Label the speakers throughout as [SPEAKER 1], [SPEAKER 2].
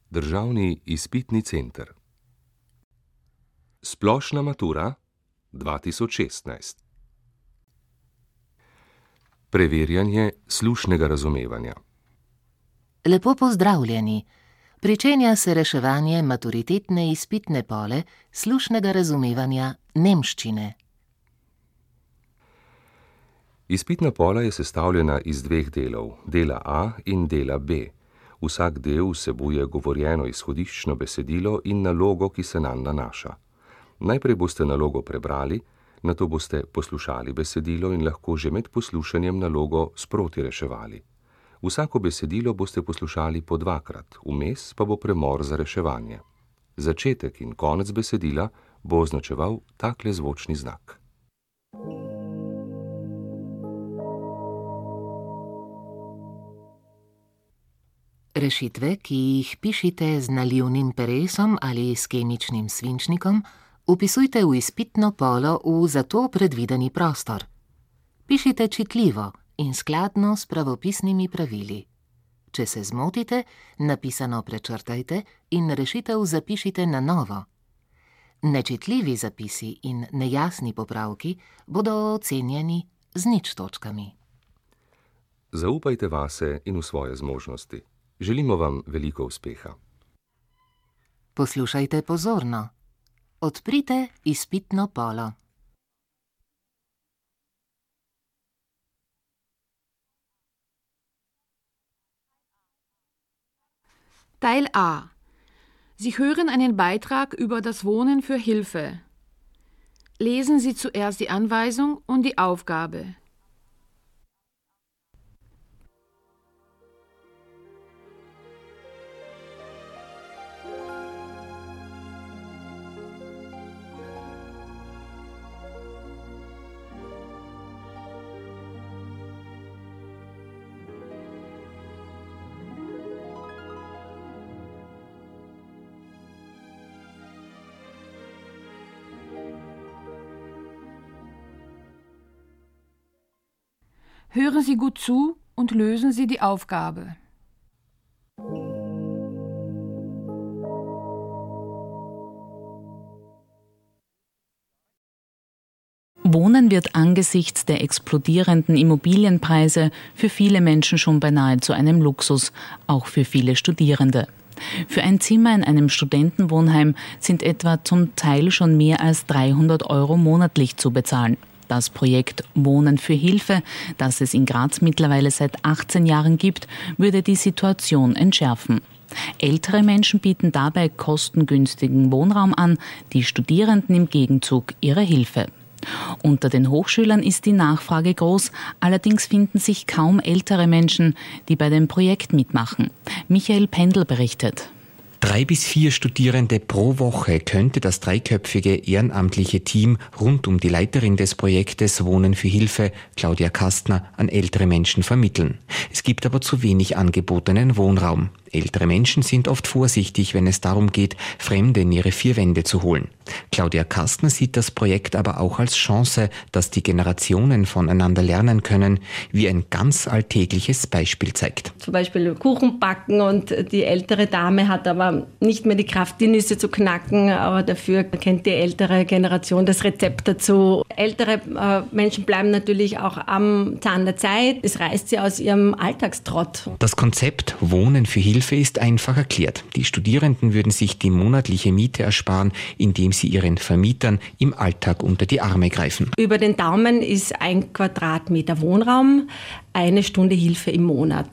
[SPEAKER 1] Državni izpitni center. Splošna matura 2016. Preverjanje slušnega razumevanja.
[SPEAKER 2] Lepo pozdravljeni. Pričenja se reševanje maturitetne izpitne pole slušnega razumevanja nemščine.
[SPEAKER 1] Izpitna pola je sestavljena iz dveh delov, dela A in dela B. Vsak del vsebuje govorjeno izhodiščno besedilo in nalogo, ki se nanj nanaša. Najprej boste nalogo prebrali, nato boste poslušali besedilo in lahko že med poslušanjem nalogo sproti reševali. Vsako besedilo boste poslušali po dvakrat, vmes pa bo premor za reševanje. Začetek in konec besedila bo označeval takle zvočni znak.
[SPEAKER 2] Rešitve, ki jih pišite z nalivnim peresom ali s kemičnim svinčnikom, vpisujte v izpitno polo v za to predvideni prostor. Pišite čitljivo in skladno s pravopisnimi pravili. Če se zmotite, napisano prečrtajte in rešitev zapišite na novo. Nečitljivi zapisi in nejasni popravki bodo ocenjeni z 0 točkami.
[SPEAKER 1] Zaupajte vase in v svoje zmožnosti. Želimo vam veliko uspeha.
[SPEAKER 2] Poslušajte pozorno. Odprite izpitno polo.
[SPEAKER 3] Teil A. Sie hören einen Beitrag über das Wohnen für Hilfe. Lesen Sie zuerst die Anweisung und die Aufgabe. Hören Sie gut zu und lösen Sie die Aufgabe.
[SPEAKER 4] Wohnen wird angesichts der explodierenden Immobilienpreise für viele Menschen schon beinahe zu einem Luxus, auch für viele Studierende. Für ein Zimmer in einem Studentenwohnheim sind etwa zum Teil schon mehr als 300 € monatlich zu bezahlen. Das Projekt Wohnen für Hilfe, das es in Graz mittlerweile seit 18 Jahren gibt, würde die Situation entschärfen. Ältere Menschen bieten dabei kostengünstigen Wohnraum an, die Studierenden im Gegenzug ihre Hilfe. Unter den Hochschülern ist die Nachfrage groß, allerdings finden sich kaum ältere Menschen, die bei dem Projekt mitmachen. Michael Pendel berichtet.
[SPEAKER 5] 3 bis 4 Studierende pro Woche könnte das dreiköpfige ehrenamtliche Team rund um die Leiterin des Projektes Wohnen für Hilfe, Claudia Kastner, an ältere Menschen vermitteln. Es gibt aber zu wenig angebotenen Wohnraum. Ältere Menschen sind oft vorsichtig, wenn es darum geht, Fremde in ihre 4 Wände zu holen. Claudia Kastner sieht das Projekt aber auch als Chance, dass die Generationen voneinander lernen können, wie ein ganz alltägliches Beispiel zeigt.
[SPEAKER 6] Zum Beispiel Kuchen backen und die ältere Dame hat aber nicht mehr die Kraft, die Nüsse zu knacken, aber dafür kennt die ältere Generation das Rezept dazu. Ältere Menschen bleiben natürlich auch am Zahn der Zeit. Es reißt sie aus ihrem Alltagstrott.
[SPEAKER 5] Das Konzept Wohnen für Hilfe ist einfach erklärt. Die Studierenden würden sich die monatliche Miete ersparen, indem sie ihren Vermietern im Alltag unter die Arme greifen.
[SPEAKER 6] Über den Daumen ist 1 Quadratmeter Wohnraum, 1 Stunde Hilfe im Monat.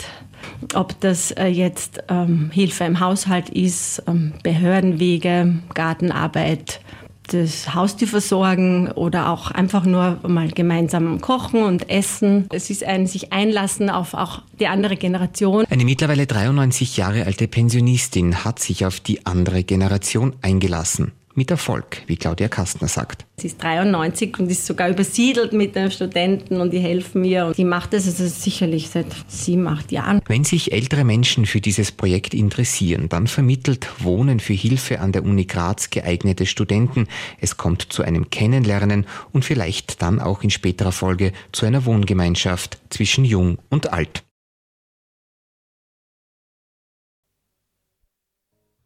[SPEAKER 6] Ob das jetzt Hilfe im Haushalt ist, Behördenwege, Gartenarbeit, das Haustier versorgen oder auch einfach nur mal gemeinsam kochen und essen. Es ist ein sich einlassen auf auch die andere Generation.
[SPEAKER 5] Eine mittlerweile 93 Jahre alte Pensionistin hat sich auf die andere Generation eingelassen. Mit Erfolg, wie Claudia Kastner sagt.
[SPEAKER 6] Sie ist 93 und ist sogar übersiedelt mit den Studenten und die helfen mir. Und die macht das also sicherlich seit 7, 8 Jahren.
[SPEAKER 5] Wenn sich ältere Menschen für dieses Projekt interessieren, dann vermittelt Wohnen für Hilfe an der Uni Graz geeignete Studenten. Es kommt zu einem Kennenlernen und vielleicht dann auch in späterer Folge zu einer Wohngemeinschaft zwischen Jung und Alt.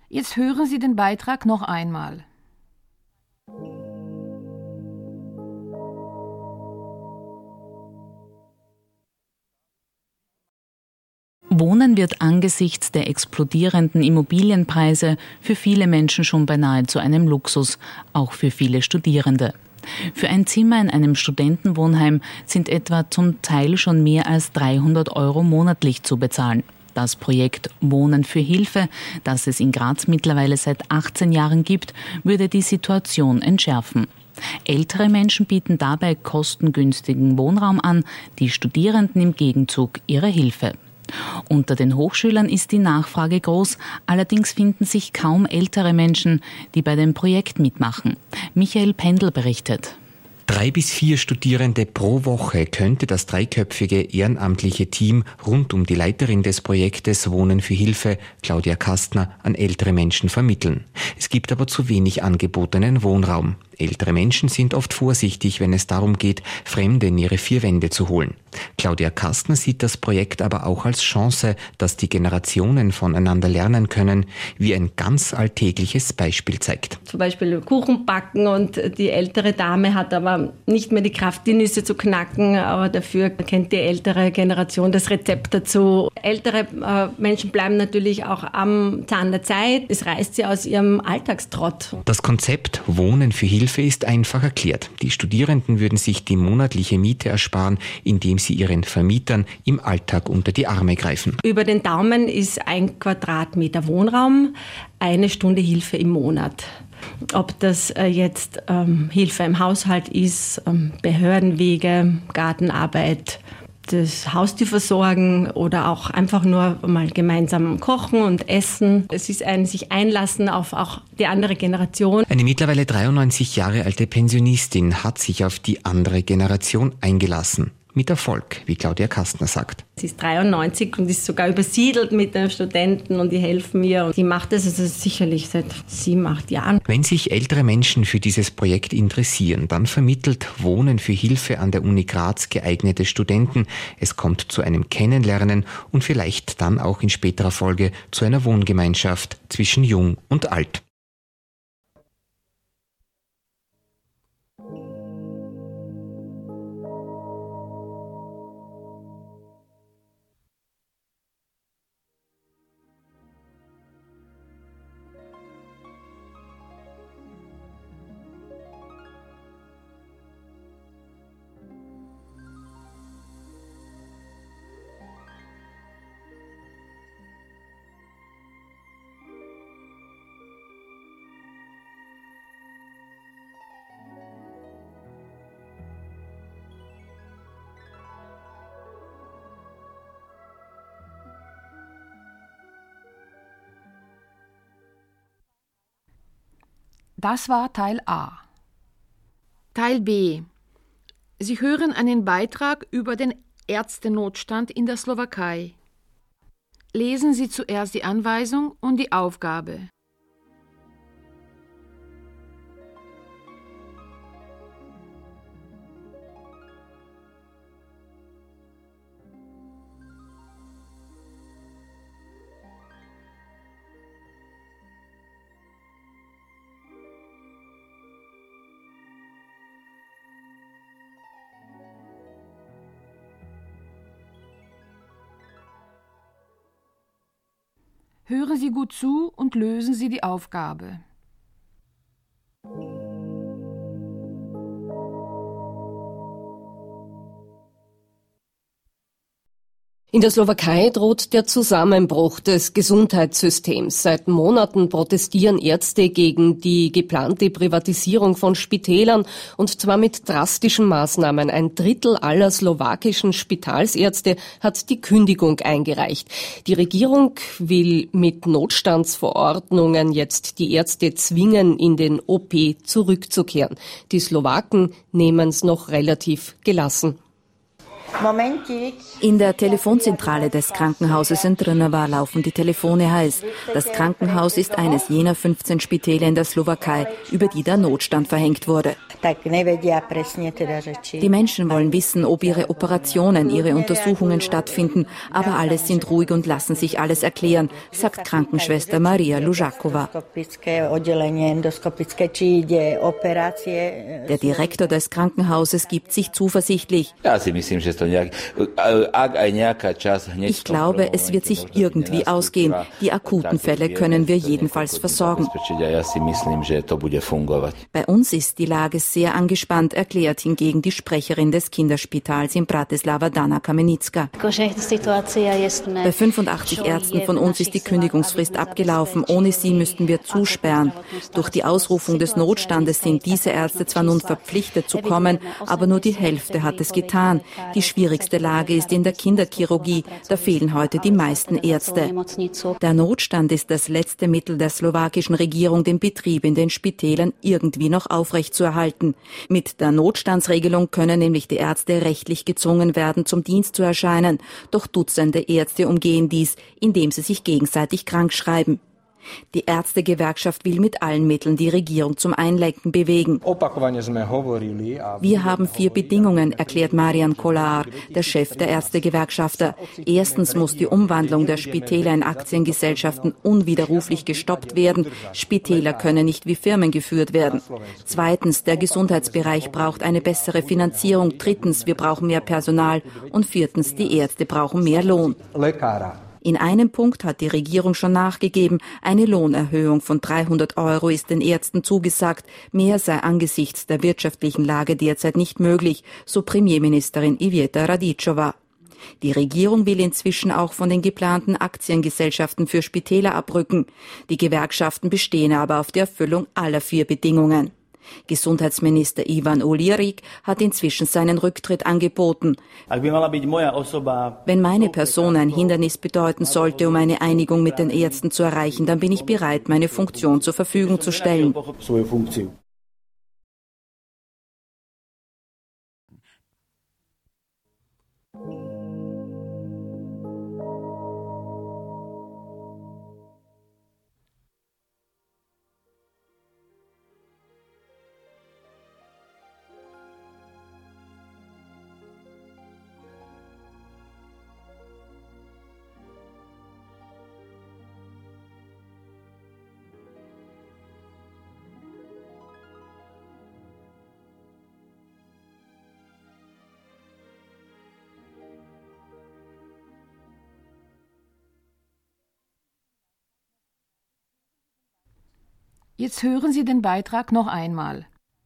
[SPEAKER 3] Jetzt hören Sie den Beitrag noch einmal.
[SPEAKER 4] Wohnen wird angesichts der explodierenden Immobilienpreise für viele Menschen schon beinahe zu einem Luxus, auch für viele Studierende. Für ein Zimmer in einem Studentenwohnheim sind etwa zum Teil schon mehr als 300 € monatlich zu bezahlen. Das Projekt Wohnen für Hilfe, das es in Graz mittlerweile seit 18 Jahren gibt, würde die Situation entschärfen. Ältere Menschen bieten dabei kostengünstigen Wohnraum an, die Studierenden im Gegenzug ihre Hilfe. Unter den Hochschülern ist die Nachfrage groß, allerdings finden sich kaum ältere Menschen, die bei dem Projekt mitmachen. Michael Pendel berichtet.
[SPEAKER 5] 3 bis 4 Studierende pro Woche könnte das dreiköpfige ehrenamtliche Team rund um die Leiterin des Projektes Wohnen für Hilfe, Claudia Kastner, an ältere Menschen vermitteln. Es gibt aber zu wenig angebotenen Wohnraum. Ältere Menschen sind oft vorsichtig, wenn es darum geht, Fremde in ihre 4 Wände zu holen. Claudia Kastner sieht das Projekt aber auch als Chance, dass die Generationen voneinander lernen können, wie ein ganz alltägliches Beispiel zeigt.
[SPEAKER 6] Zum Beispiel Kuchen backen und die ältere Dame hat aber nicht mehr die Kraft, die Nüsse zu knacken, aber dafür kennt die ältere Generation das Rezept dazu. Ältere Menschen bleiben natürlich auch am Zahn der Zeit. Es reißt sie aus ihrem Alltagstrott.
[SPEAKER 5] Das Konzept Wohnen für Hilfe ist einfach erklärt. Die Studierenden würden sich die monatliche Miete ersparen, indem sie ihren Vermietern im Alltag unter die Arme greifen.
[SPEAKER 6] Über den Daumen ist 1 Quadratmeter Wohnraum, 1 Stunde Hilfe im Monat. Ob das jetzt Hilfe im Haushalt ist, Behördenwege, Gartenarbeit, das Haustier versorgen oder auch einfach nur mal gemeinsam kochen und essen. Es ist ein sich einlassen auf auch die andere Generation.
[SPEAKER 5] Eine mittlerweile 93 Jahre alte Pensionistin hat sich auf die andere Generation eingelassen. Mit Erfolg, wie Claudia Kastner sagt.
[SPEAKER 6] Sie ist 93 und ist sogar übersiedelt mit den Studenten und die helfen mir. Und die macht das also sicherlich seit 7, 8 Jahren.
[SPEAKER 5] Wenn sich ältere Menschen für dieses Projekt interessieren, dann vermittelt Wohnen für Hilfe an der Uni Graz geeignete Studenten. Es kommt zu einem Kennenlernen und vielleicht dann auch in späterer Folge zu einer Wohngemeinschaft zwischen Jung und Alt.
[SPEAKER 3] Das war Teil A. Teil B. Sie hören einen Beitrag über den Ärztenotstand in der Slowakei. Lesen Sie zuerst die Anweisung und die Aufgabe. Hören Sie gut zu und lösen Sie die Aufgabe.
[SPEAKER 7] In der Slowakei droht der Zusammenbruch des Gesundheitssystems. Seit Monaten protestieren Ärzte gegen die geplante Privatisierung von Spitälern, und zwar mit drastischen Maßnahmen. 1/3 aller slowakischen Spitalsärzte hat die Kündigung eingereicht. Die Regierung will mit Notstandsverordnungen jetzt die Ärzte zwingen, in den OP zurückzukehren. Die Slowaken nehmen es noch relativ gelassen.
[SPEAKER 8] In der Telefonzentrale des Krankenhauses in Trnava laufen die Telefone heiß. Das Krankenhaus ist eines jener 15 Spitäle in der Slowakei, über die der Notstand verhängt wurde. Die Menschen wollen wissen, ob ihre Operationen, ihre Untersuchungen stattfinden, aber alle sind ruhig und lassen sich alles erklären, sagt Krankenschwester Maria Lužáková. Der Direktor des Krankenhauses gibt sich zuversichtlich. Ich glaube, es wird sich irgendwie ausgehen. Die akuten Fälle können wir jedenfalls versorgen. Bei uns ist die Lage sehr angespannt, erklärt hingegen die Sprecherin des Kinderspitals in Bratislava, Dana Kamenická. Bei 85 Ärzten von uns ist die Kündigungsfrist abgelaufen. Ohne sie müssten wir zusperren. Durch die Ausrufung des Notstandes sind diese Ärzte zwar nun verpflichtet zu kommen, aber nur die Hälfte hat es getan. Die schwierigste Lage ist in der Kinderchirurgie. Da fehlen heute die meisten Ärzte. Der Notstand ist das letzte Mittel der slowakischen Regierung, den Betrieb in den Spitälern irgendwie noch aufrechtzuerhalten. Mit der Notstandsregelung können nämlich die Ärzte rechtlich gezwungen werden, zum Dienst zu erscheinen. Doch Dutzende Ärzte umgehen dies, indem sie sich gegenseitig krankschreiben. Die Ärztegewerkschaft will mit allen Mitteln die Regierung zum Einlenken bewegen. Wir haben 4 Bedingungen, erklärt Marian Kolar, der Chef der Ärztegewerkschafter. Erstens muss die Umwandlung der Spitäler in Aktiengesellschaften unwiderruflich gestoppt werden. Spitäler können nicht wie Firmen geführt werden. Zweitens, der Gesundheitsbereich braucht eine bessere Finanzierung. Drittens, wir brauchen mehr Personal. Und viertens, die Ärzte brauchen mehr Lohn. In einem Punkt hat die Regierung schon nachgegeben. Eine Lohnerhöhung von 300 € ist den Ärzten zugesagt. Mehr sei angesichts der wirtschaftlichen Lage derzeit nicht möglich, so Premierministerin Ivieta Radičová. Die Regierung will inzwischen auch von den geplanten Aktiengesellschaften für Spitäler abrücken. Die Gewerkschaften bestehen aber auf der Erfüllung aller 4 Bedingungen. Gesundheitsminister Ivan Olirik hat inzwischen seinen Rücktritt angeboten. Wenn meine Person ein Hindernis bedeuten sollte, um eine Einigung mit den Ärzten zu erreichen, dann bin ich bereit, meine Funktion zur Verfügung zu stellen.
[SPEAKER 3] Jetzt hören Sie den Beitrag noch einmal.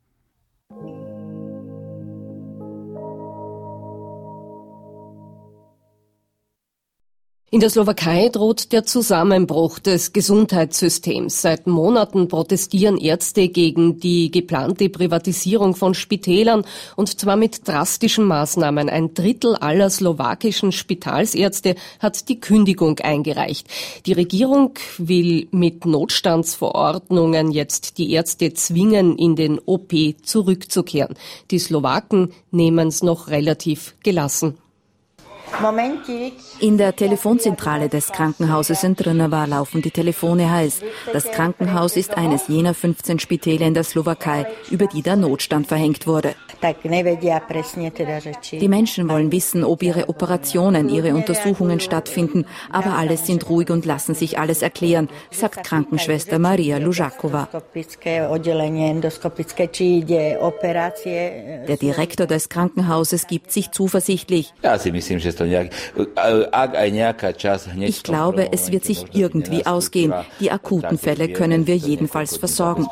[SPEAKER 7] In der Slowakei droht der Zusammenbruch des Gesundheitssystems. Seit Monaten protestieren Ärzte gegen die geplante Privatisierung von Spitälern, und zwar mit drastischen Maßnahmen. 1/3 aller slowakischen Spitalsärzte hat die Kündigung eingereicht. Die Regierung will mit Notstandsverordnungen jetzt die Ärzte zwingen, in den OP zurückzukehren. Die Slowaken nehmen es noch relativ gelassen.
[SPEAKER 8] In der Telefonzentrale des Krankenhauses in Trnava laufen die Telefone heiß. Das Krankenhaus ist eines jener 15 Spitäle in der Slowakei, über die der Notstand verhängt wurde. Die Menschen wollen wissen, ob ihre Operationen, ihre Untersuchungen stattfinden, aber alle sind ruhig und lassen sich alles erklären, sagt Krankenschwester Maria Lužáková. Der Direktor des Krankenhauses gibt sich zuversichtlich. Ich glaube, es wird sich irgendwie ausgehen. Die akuten Fälle können wir jedenfalls versorgen.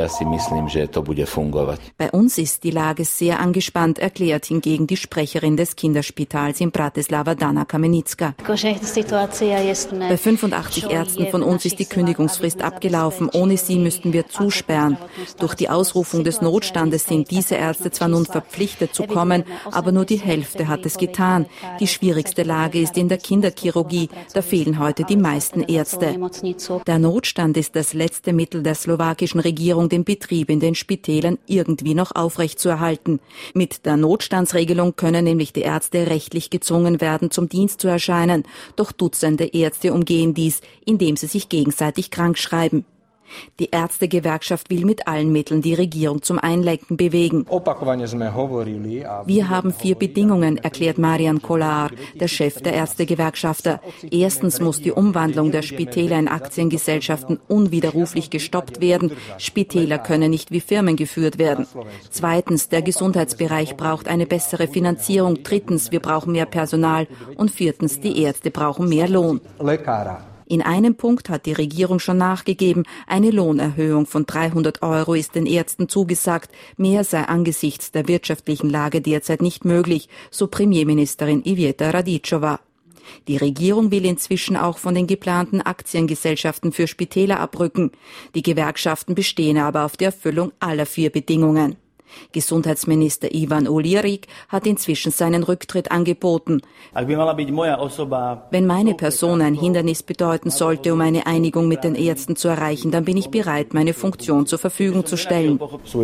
[SPEAKER 8] Bei uns ist die Lage sehr angespannt, erklärt hingegen die Sprecherin des Kinderspitals in Bratislava, Dana Kamenická. Bei 85 Ärzten von uns ist die Kündigungsfrist abgelaufen. Ohne sie müssten wir zusperren. Durch die Ausrufung des Notstandes sind diese Ärzte zwar nun verpflichtet zu kommen, aber nur die Hälfte hat es getan. Die schwierigste Lage ist in der Kinderchirurgie. Da fehlen heute die meisten Ärzte. Der Notstand ist das letzte Mittel der slowakischen Regierung, den Betrieb in den Spitälern irgendwie noch aufrechtzuerhalten. Mit der Notstandsregelung können nämlich die Ärzte rechtlich gezwungen werden, zum Dienst zu erscheinen. Doch Dutzende Ärzte umgehen dies, indem sie sich gegenseitig krankschreiben. Die Ärztegewerkschaft will mit allen Mitteln die Regierung zum Einlenken bewegen. Wir haben 4 Bedingungen, erklärt Marian Kolar, der Chef der Ärztegewerkschafter. Erstens muss die Umwandlung der Spitäler in Aktiengesellschaften unwiderruflich gestoppt werden. Spitäler können nicht wie Firmen geführt werden. Zweitens, der Gesundheitsbereich braucht eine bessere Finanzierung. Drittens, wir brauchen mehr Personal. Und viertens, die Ärzte brauchen mehr Lohn. In einem Punkt hat die Regierung schon nachgegeben. Eine Lohnerhöhung von 300 € ist den Ärzten zugesagt. Mehr sei angesichts der wirtschaftlichen Lage derzeit nicht möglich, so Premierministerin Ivieta Radičová. Die Regierung will inzwischen auch von den geplanten Aktiengesellschaften für Spitäler abrücken. Die Gewerkschaften bestehen aber auf der Erfüllung aller 4 Bedingungen. Gesundheitsminister Ivan Olirik hat inzwischen seinen Rücktritt angeboten. Wenn meine Person ein Hindernis bedeuten sollte, um eine Einigung mit den Ärzten zu erreichen, dann bin ich bereit, meine Funktion zur Verfügung zu stellen.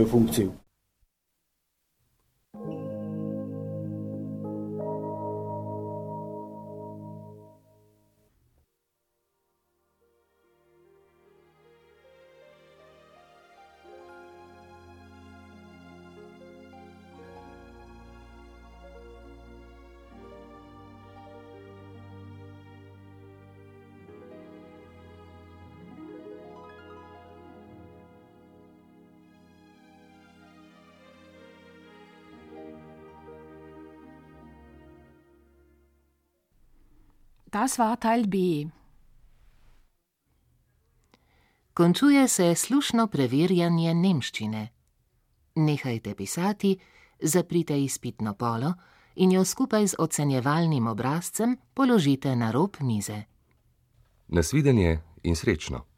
[SPEAKER 3] Das war Teil B.
[SPEAKER 2] Končuje se slušno preverjanje nemščine. Nehajte pisati, zaprite izpitno polo in jo skupaj z ocenjevalnim obrazcem položite na rob mize.
[SPEAKER 1] Nasvidenje in srečno!